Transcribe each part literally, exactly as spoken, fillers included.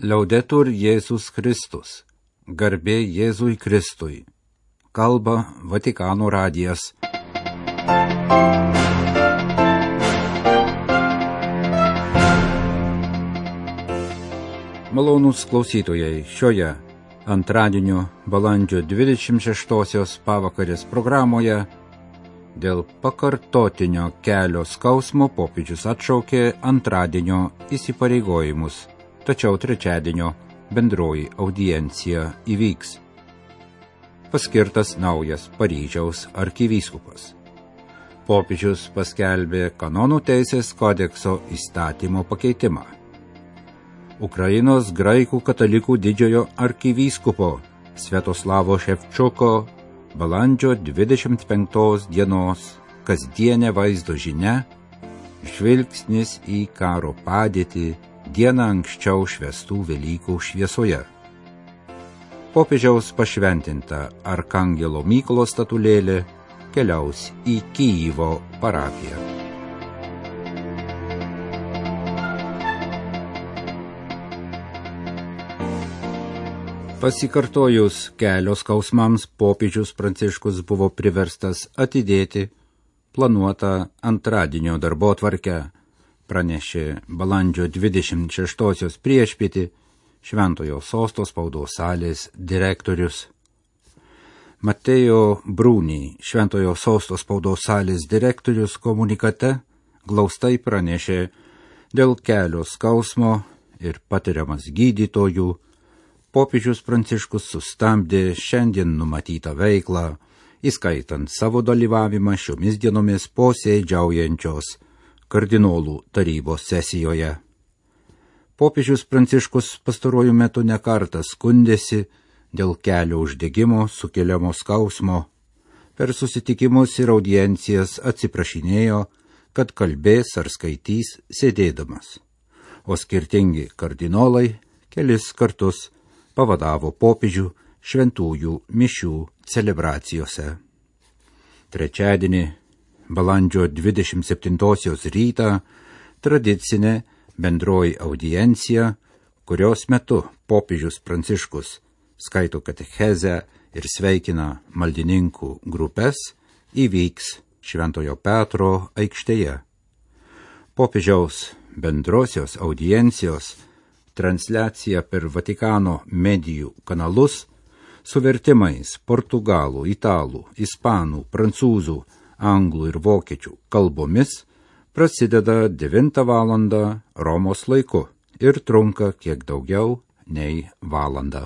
Liaudetur Jėzus Kristus, garbė Jėzui Kristui, kalba Vatikano radijas. Malonūs klausytojai, šioje antradienio balandžio dvidešimt šeštosios pavakarės programoje dėl pakartotinio kelio skausmo popiežius atšaukė antradienio įsipareigojimus, tačiau trečiadienio bendroji audiencija įvyks. Paskirtas naujas Paryžiaus arkivyskupas. Popiežius paskelbė kanonų teisės kodekso įstatymo pakeitimą. Ukrainos graikų katalikų didžiojo arkivyskupo Sviatoslavo Ševčuko balandžio dvidešimt penktos dienos kasdienė vaizdo žinia, žvilgsnis į karo padėtį dieną anksčiau švęstų Velykų šviesoje. Popiežiaus pašventinta Arkangelo Mykolo statulėlė keliaus į Kyjivo parapiją. Pasikartojus kelio skausmams, popiežius Pranciškus buvo priverstas atidėti planuotą antradienio darbotvarkę, pranešė balandžio dvidešimt šeštosios priešpietį Šventojo Sosto spaudos salės direktorius. Mateo Bruni, Šventojo Sosto spaudos salės direktorius, komunikate glaustai pranešė dėl kelio skausmo ir patiriamas gydytojų. Popiežius Pranciškus sustabdė šiandien numatytą veiklą, įskaitant savo dalyvavimą šiomis dienomis posėdžiaujančios kardinolų tarybos sesijoje. Popiežius Pranciškus pastaruoju metu nekartą skundėsi dėl kelio uždegimo sukeliamo skausmo. Per susitikimus ir audiencijas atsiprašinėjo, kad kalbės ar skaitys sėdėdamas, o skirtingi kardinolai kelis kartus pavadavo popiežių šventųjų mišių celebracijose. Trečiadienį, balandžio dvidešimt septintosios rytą, tradicinė bendroji audiencija, kurios metu popiežius Pranciškus skaito katechezę ir sveikina maldininkų grupes, įvyks Šventojo Petro aikštėje. Popiežiaus bendrosios audiencijos transliacija per Vatikano medijų kanalus su vertimais portugalų, italų, ispanų, prancūzų, anglų ir vokiečių kalbomis prasideda devintą valandą Romos laiku ir trunka kiek daugiau nei valandą.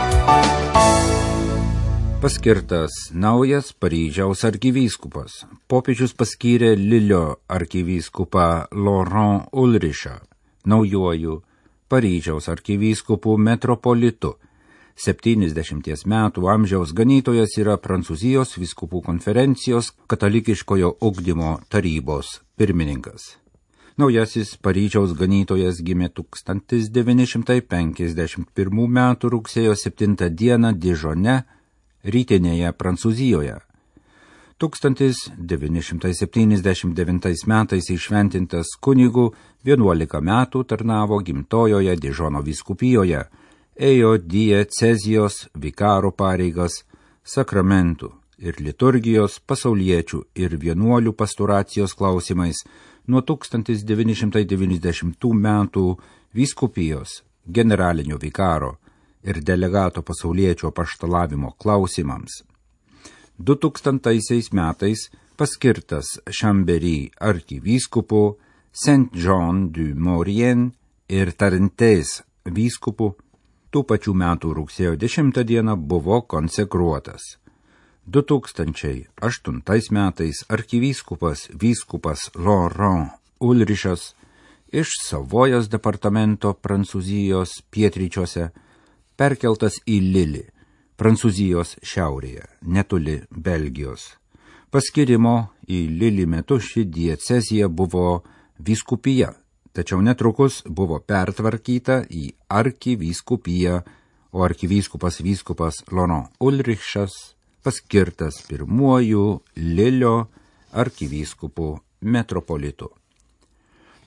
Paskirtas naujas Paryžiaus arkivyskupas. Popiežius paskyrė Lilio arkivyskupą Laurent Ulrichą naujuoju Paryžiaus arkivyskupų metropolitu. septyniasdešimties metų amžiaus ganytojas yra Prancūzijos vyskupų konferencijos katalikiškojo ugdymo tarybos pirmininkas. Naujasis Paryžiaus ganytojas gimė tūkstantis devyni šimtai penkiasdešimt pirmų metų rugsėjo septintą dieną Dižone, rytinėje Prancūzijoje. tūkstantis devyni šimtai septyniasdešimt devintais metais įšventintas kunigu, vienuolika metų tarnavo gimtojoje Dižono vyskupijoje, ėjo diecezijos vikaro pareigas, sakramentų ir liturgijos, pasauliečių ir vienuolių pastoracijos klausimais nuo tūkstantis devyni šimtai devyniasdešimtų metų vyskupijos generalinio vikaro ir delegato pasauliečio apaštalavimo klausimams. du tūkstantaisiais metais paskirtas Chambéry arkivyskupu, Saint-Jean-du-Maurienne ir Tarentės vyskupu, tų pačių metų rugsėjo dešimtą dieną buvo konsekruotas. du tūkstančiai aštuntais metais arkivyskupas vyskupas Laurent Ulrichas iš Savojos departamento Prancūzijos pietryčiuose perkeltas į Lilį, Prancūzijos šiaurėje, netoli Belgijos. Paskirimo į Lilį metu ši diecezija buvo vyskupija, tačiau netrukus buvo pertvarkyta į arkivyskupiją, o arkivyskupas vyskupas Laurent Ulrichas paskirtas pirmuoju Lilio arkivyskupu metropolitu.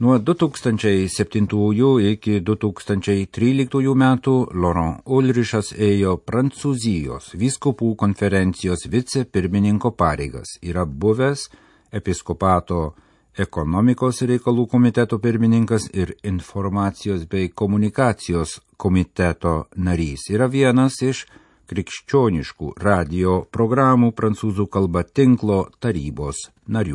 Nuo du tūkstančiai septintųjų iki du tūkstančiai tryliktųjų metų Laurent Ulrichas ėjo Prancūzijos vyskupų konferencijos vicepirmininko pareigas. Yra buvęs episkopato ekonomikos reikalų komiteto pirmininkas ir informacijos bei komunikacijos komiteto narys. Yra vienas iš krikščioniškų radio programų prancūzų kalba tinklo tarybos narių.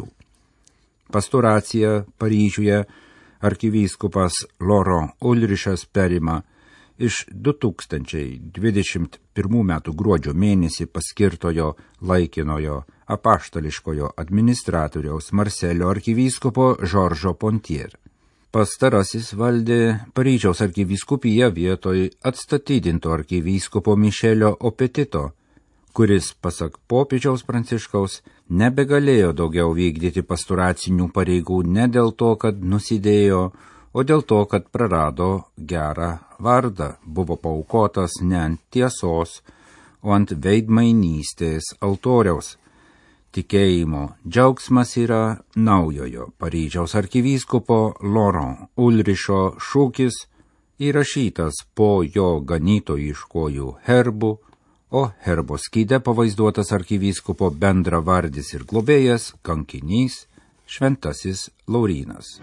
Pastoraciją Paryžiuje arkivyskupas Laurent Ulrichas perima iš du tūkstančiai dvidešimt pirmų metų gruodžio mėnesį paskirtojo laikinojo apaštališkojo administratoriaus Marselio arkivyskupo Žoržo Pontier. Pastarasis valdė Paryžiaus arkivyskupiją vietoj atstatydinto arkivyskupo Mišelio Opetito, kuris, pasak popiežiaus Pranciškaus, nebegalėjo daugiau vykdyti pastoracinių pareigų ne dėl to, kad nusidėjo, o dėl to, kad prarado gerą vardą, buvo paaukotas ne ant tiesos, o ant veidmainystės altoriaus. Tikėjimo džiaugsmas yra naujojo Paryžiaus arkivyskupo Laurent Ulricho šūkis, įrašytas po jo ganytojiškojų herbų, o herbo skyde pavaizduotas arkivyskupo bendravardis ir globėjas, kankinys, šventasis Laurynas.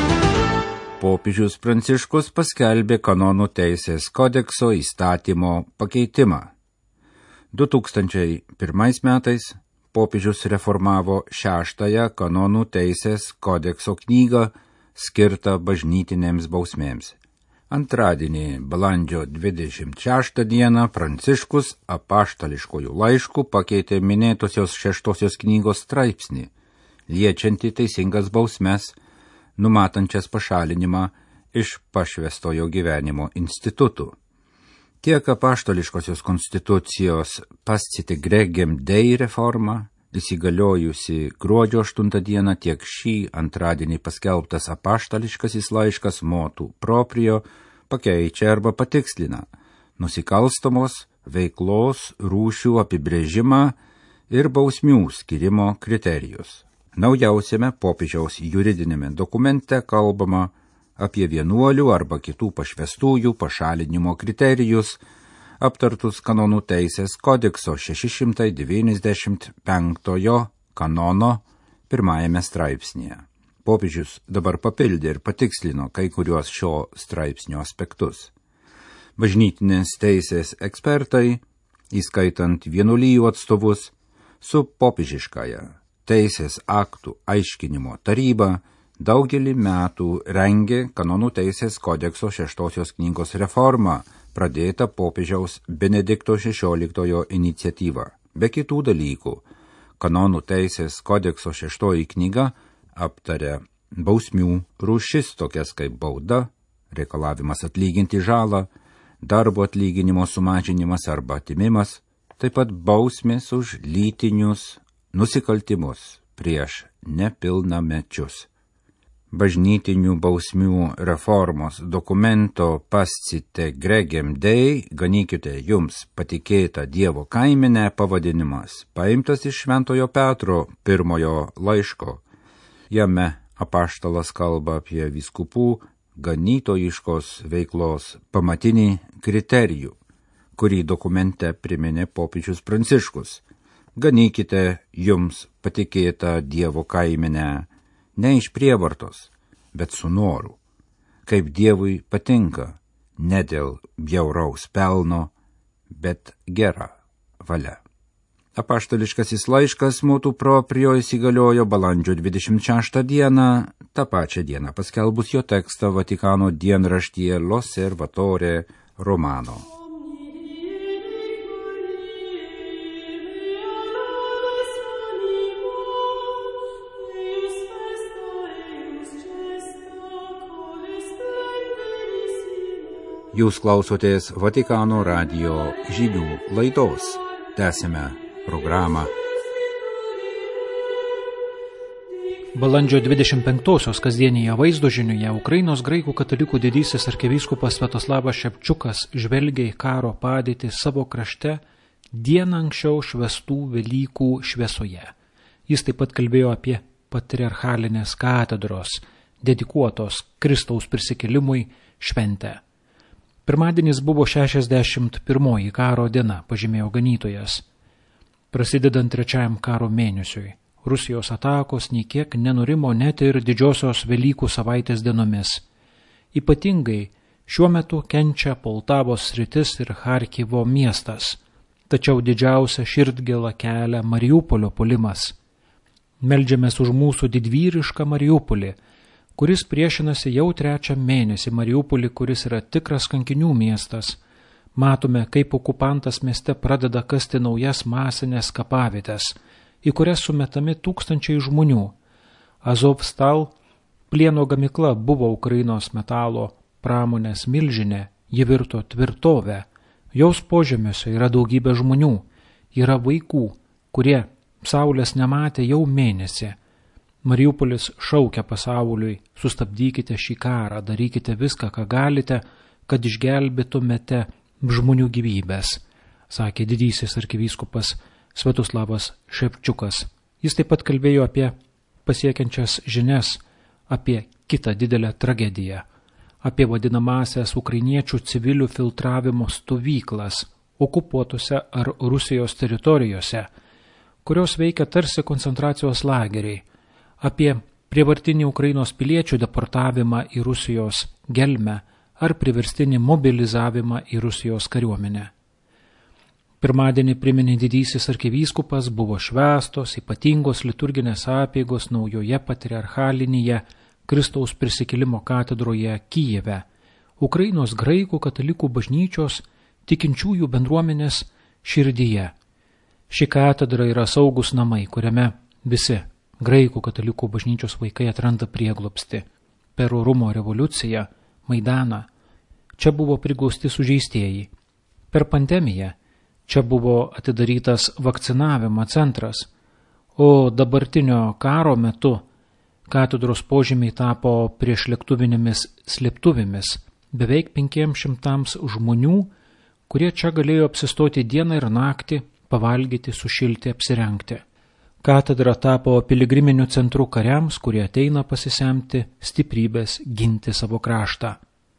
Popiežius Pranciškus paskelbė kanonų teisės kodekso įstatymo pakeitimą. du tūkstančiai pirmais metais popiežius reformavo šeštąją kanonų teisės kodekso knygą skirtą bažnytinėms bausmėms. Antradienį, balandžio dvidešimt šeštą dieną, Pranciškus apaštališkojų laiškų pakeitė minėtosios šeštosios knygos straipsnį, liečiantį teisingas bausmes, numatančias pašalinimą iš pašvęstojo gyvenimo institutų. Tiek apaštališkosios konstitucijos Pascite Gregem Dei reforma, įsigaliojusi gruodžio aštuntą dieną, tiek šį antradienį paskelbtas apaštališkasis laiškas Motu Proprio pakeičia arba patikslina nusikalstamos veiklos rūšių apibrėžimą ir bausmių skirimo kriterijus. Naujausiame popiežiaus juridinėme dokumente kalbama apie vienuolių arba kitų pašvęstųjų pašalinimo kriterijus, aptartus kanonų teisės kodekso šeši šimtai devyniasdešimt penktojo kanono pirmajame straipsnėje. Popiežius dabar papildė ir patikslino kai kuriuos šio straipsnio aspektus. Bažnytinės teisės ekspertai, įskaitant vienuolijų atstovus, su popiežiškąja teisės aktų aiškinimo taryba daugelį metų rengė kanonų teisės kodekso šeštosios knygos reformą, pradėta popiežiaus Benedikto šešioliktojo iniciatyva. Be kitų dalykų, kanonų teisės kodekso šeštoji knyga aptarė bausmių rūšis tokias kaip bauda, reikalavimas atlyginti žalą, darbo atlyginimo sumažinimas arba atimimas, taip pat bausmės už lytinius nusikaltimus prieš nepilnamečius. Bažnytinių bausmių reformos dokumento Pascite Gregem Dei, ganykite jums patikėtą Dievo kaimenę pavadinimas, paimtas iš Šventojo Petro pirmojo laiško. Jame apaštalas kalba apie vyskupų ganytojiškos veiklos pamatinį kriterijų, kurį dokumente priminė popiežius Pranciškus. Ganykite jums patikėtą Dievo kaimenę, ne iš prievartos, bet su noru, kaip Dievui patinka, ne dėl bjauraus pelno, bet gera valia. Apaštališkasis laiškas Motu Proprio įsigaliojo balandžio dvidešimt šeštą dieną, tą pačią dieną paskelbus jo tekstą Vatikano dienraštyje L'Osservatore Romano. Jūs klausotės Vatikano radijo žinių laidos. Tęsime programą. Balandžio dvidešimt penktosios kasdienėje vaizdo žinioje Ukrainos graikų katalikų didysis arkivyskupas Sviatoslavas Ševčiukas žvelgia į karo padėtį savo krašte dieną anksčiau švęstų Velykų šviesoje. Jis taip pat kalbėjo apie patriarchalinės katedros dedikuotos Kristaus prisikėlimui šventę. Pirmadienis buvo šešiasdešimt pirmoji karo diena, pažymėjo ganytojas. Prasidedant trečiajam karo mėnesiui, Rusijos atakos nei kiek nenurimo net ir didžiosios Velykų savaitės dienomis. Ypatingai šiuo metu kenčia Poltavos sritis ir Charkivo miestas, tačiau didžiausia širdgėla kelia Mariupolio puolimas. Meldžiamės už mūsų didvyrišką Mariupolį, kuris priešinasi jau trečią mėnesį Mariupolį, kuris yra tikras kankinių miestas. Matome, kaip okupantas mieste pradeda kasti naujas masinės kapavietės, į kurias sumetami tūkstančiai žmonių. Azovstal plieno gamykla buvo Ukrainos metalo pramonės milžinė, ji virto tvirtovę. Jos požemiuose yra daugybė žmonių, yra vaikų, kurie saulės nematė jau mėnesį. Mariupolis šaukia pasauliui, sustabdykite šį karą, darykite viską, ką galite, kad išgelbėtumėte žmonių gyvybės, sakė didysis arkivyskupas Sviatoslavas Ševčiukas. Jis taip pat kalbėjo apie pasiekiančias žinias, apie kitą didelę tragediją, apie vadinamąsias ukrainiečių civilių filtravimo stovyklas okupuotose ar Rusijos teritorijose, kurios veikia tarsi koncentracijos lageriai, apie prievartinį Ukrainos piliečių deportavimą į Rusijos gelmę ar priverstinį mobilizavimą į Rusijos kariuomenę. Pirmadienį priminė didysis arkivyskupas, buvo švęstos ypatingos liturginės apeigos naujoje patriarchalinėje Kristaus prisikėlimo katedroje Kijeve, Ukrainos graikų katalikų bažnyčios tikinčiųjų bendruomenės širdyje. Ši katedra yra saugus namai, kuriame visi graikų katalikų bažnyčios vaikai atranda prieglobstį. Per orumo revoliuciją, Maidaną, čia buvo prigausti sužeistieji. Per pandemiją čia buvo atidarytas vakcinavimo centras, o dabartinio karo metu katedros požemiai tapo priešlėktuvinėmis slėptuvėmis beveik penkiems šimtams žmonių, kurie čia galėjo apsistoti dieną ir naktį, pavalgyti, sušilti, apsirengti. Katedra tapo piligriminiu centru kariams, kurie ateina pasisemti stiprybės ginti savo kraštą.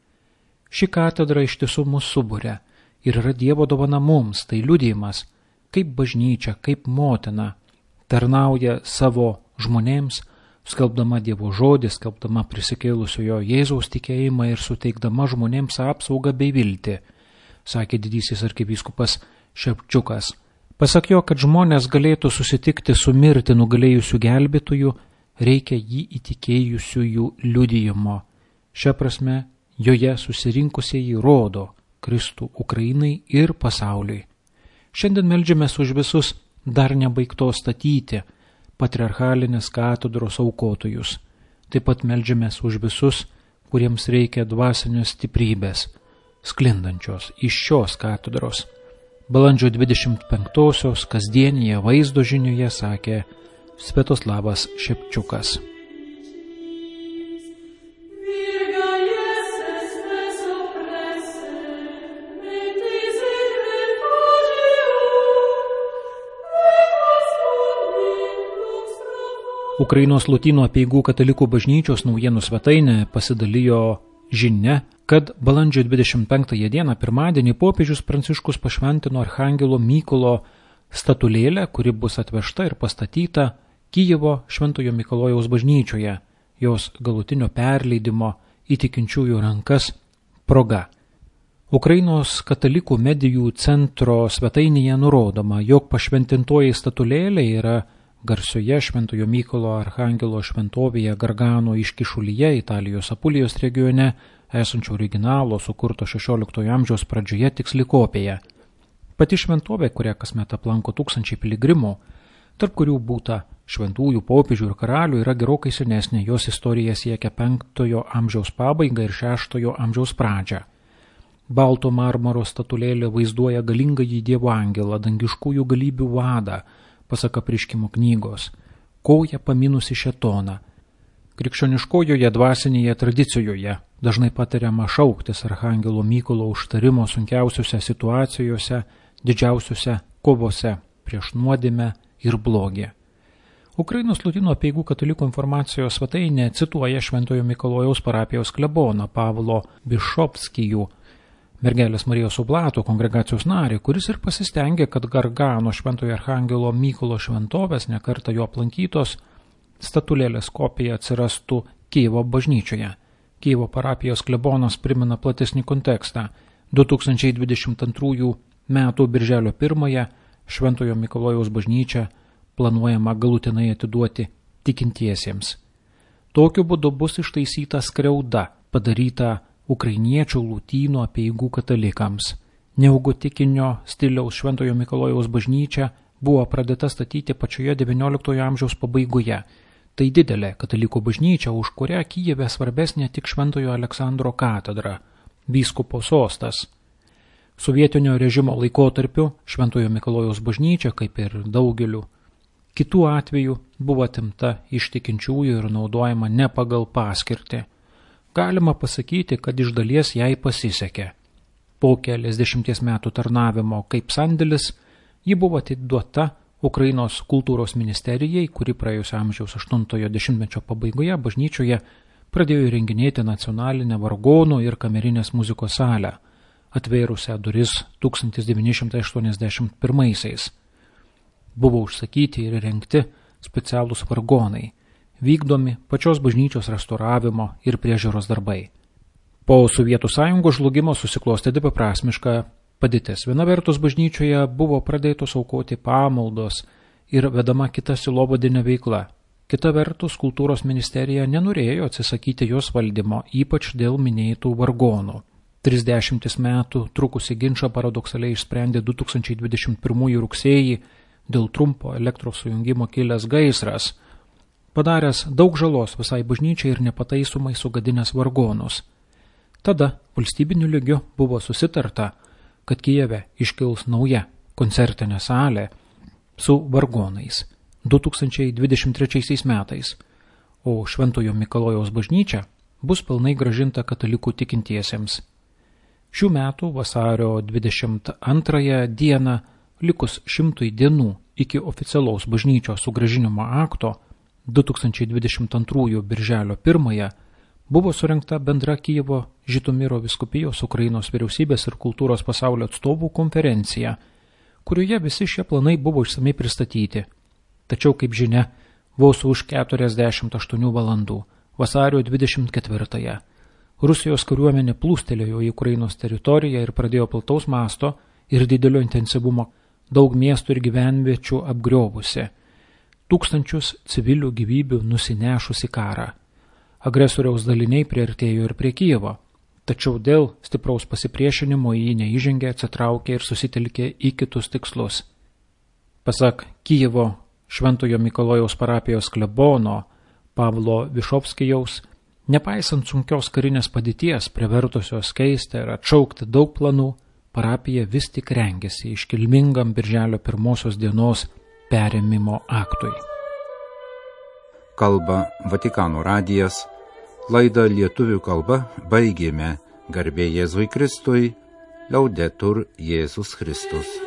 Ši katedra iš tiesų mus suburia ir yra Dievo dovana mums, tai liudijimas, kaip bažnyčia, kaip motina tarnauja savo žmonėms, skelbdama Dievo žodį, skelbdama prisikėlusiojo Jėzaus tikėjimą ir suteikdama žmonėms apsaugą bei viltį, sakė didysis arkivyskupas Ševčiukas. Pasak jo, kad žmonės galėtų susitikti su mirtį nugalėjusių gelbėtojų, reikia jį įtikėjusiųjų liudijimo. Šia prasme, joje susirinkusieji rodo Kristų Ukrainai ir pasauliui. Šiandien meldžiamės už visus dar nebaigtos statyti patriarchalinės katedros aukotojus. Taip pat meldžiamės už visus, kuriems reikia dvasinės stiprybės, sklindančios iš šios katedros. Balandžio dvidešimt penktosios kasdienėje vaizdo žinioje sakė Sviatoslavas Ševčiukas. Ukrainos Lotynų apeigų katalikų bažnyčios naujienų svetainė pasidalijo žinia, kad balandžio dvidešimt penktąją dieną pirmadienį popiežius Pranciškus pašventino Archangelo Mykolo statulėlę, kuri bus atvežta ir pastatyta Kijevo Šventojo Mikalojaus bažnyčioje, jos galutinio perleidimo į tikinčiųjų rankas proga. Ukrainos katalikų medijų centro svetainėje nurodoma, jog pašventintoji statulėlė yra garsioje Šventojo Mykolo Archangelo šventovėje Gargano iškyšulyje Italijos Apulijos regione esančio originalo sukurto šešioliktojo amžiaus pradžioje tiksli kopija. Pati šventovė, kurią kasmet aplanko tūkstančiai piligrimų, tarp kurių būta šventųjų, popiežių ir karalių, yra gerokai senesnė, jos istorija siekia penktojo amžiaus pabaigą ir šeštojo amžiaus pradžią. Balto marmaro statulėlė vaizduoja galingąjį Dievo angelą, dangiškųjų galybių vadą, pasak Apreiškimo knygos, koją paminusi šėtoną. Krikščioniškojoje dvasinėje tradicijoje dažnai patariama šauktis Archangelo Mykolo užtarimo sunkiausiose situacijose, didžiausiose kovose prieš nuodėmę ir blogį. Ukrainos Lotynų apeigų katalikų informacijos svetainė cituoja Šventojo Mikalojaus parapijos kleboną Pavlo Višovskijų, Mergelės Marijos Oblato kongregacijos narį, kuris ir pasistengė, kad Gargano Šventojo Archangelo Mykolo šventovės, nekartą jo aplankytos, statulėlės kopija atsirastų Kijevo bažnyčioje. Kijevo parapijos klebonas primena platesnį kontekstą. du tūkstančiai dvidešimt antrųjų metų birželio pirmąją Šventojo Mikalojaus bažnyčią planuojama galutinai atiduoti tikintiesiems. Tokiu būdu bus ištaisyta skriauda, padaryta ukrainiečių lotynų apeigų katalikams. Neogotikinio stiliaus Šventojo Mikalojaus bažnyčia buvo pradėta statyti pačioje devynioliktojo amžiaus pabaigoje. Tai didelė katalikų bažnyčia, už kurią Kijeve svarbesnė tik Šventojo Aleksandro katedra, vyskupo sostas. Sovietinio režimo laikotarpiu Šventojo Mikalojaus bažnyčia, kaip ir daugeliu kitų atvejų, buvo atimta iš tikinčiųjų ir naudojama ne pagal paskirtį. Galima pasakyti, kad iš dalies jai pasisekė. Po keliasdešimties metų tarnavimo kaip sandėlis, ji buvo atiduota Ukrainos kultūros ministerijai, kuri praėjusio amžiaus aštuntojo dešimtmečio pabaigoje bažnyčioje pradėjo įrenginėti nacionalinę vargonų ir kamerinės muzikos salę, atvėrusią duris tūkstantis devyni šimtai aštuoniasdešimt pirmaisiais. Buvo užsakyti ir rengti specialūs vargonai, vykdomi pačios bažnyčios restauravimo ir priežiūros darbai. Po Sovietų sąjungos žlugimo susiklostė dviprasmiška padėtis. Viena vertus bažnyčioje buvo pradėtos aukoti pamaldos ir vedama kita sielovadinė veikla. Kita vertus, kultūros ministerija nenorėjo atsisakyti jos valdymo, ypač dėl minėtų vargonų. Trisdešimtis metų trukusi ginčą paradoksaliai išsprendė du tūkstančiai dvidešimt pirmųjų rugsėjį dėl trumpo elektros sujungimo kilęs gaisras, padaręs daug žalos visai bažnyčiai ir nepataisomai sugadinęs vargonus. Tada valstybiniu lygiu buvo susitarta, kad Kijeve iškils nauja koncertinė salė su vargonais du tūkstančiai dvidešimt trečiaisiais metais, o Šventojo Mikalojaus bažnyčia bus pilnai grąžinta katalikų tikintiesiems. Šių metų vasario dvidešimt antrąją dieną, likus šimtui dienų iki oficialaus bažnyčios sugrąžinimo akto, du tūkstančiai dvidešimt antrųjų birželio pirmąją buvo surengta bendra Kijevo Žitomiro vyskupijos Ukrainos vyriausybės ir kultūros pasaulio atstovų konferencija, kurioje visi šie planai buvo išsamei pristatyti. Tačiau, kaip žinia, vos už keturiasdešimt aštuonių valandų, vasario dvidešimt ketvirtąją, Rusijos kariuomenė plūstelėjo į Ukrainos teritoriją ir pradėjo plataus masto ir didelio intensyvumo daug miestų ir gyvenviečių apgriovusi, tūkstančius civilių gyvybių nusinešusi karą. Agresoriaus daliniai priartėjo ir prie Kijevo, tačiau dėl stipraus pasipriešinimo jį neįžengė, atsitraukė ir susitelkė į kitus tikslus. Pasak Kijevo Šventojo Mikalojaus parapijos klebono Pavlo Višovskijaus, nepaisant sunkios karinės padėties, privertusios keisti ir atšaukti daug planų, parapija vis tik rengėsi iškilmingam birželio pirmosios dienos perėmimo aktui. Kalba Vatikano radijas, laidą lietuvių kalba baigėme. Garbė Jėzui Kristui, Laudetur Jėzus Kristus.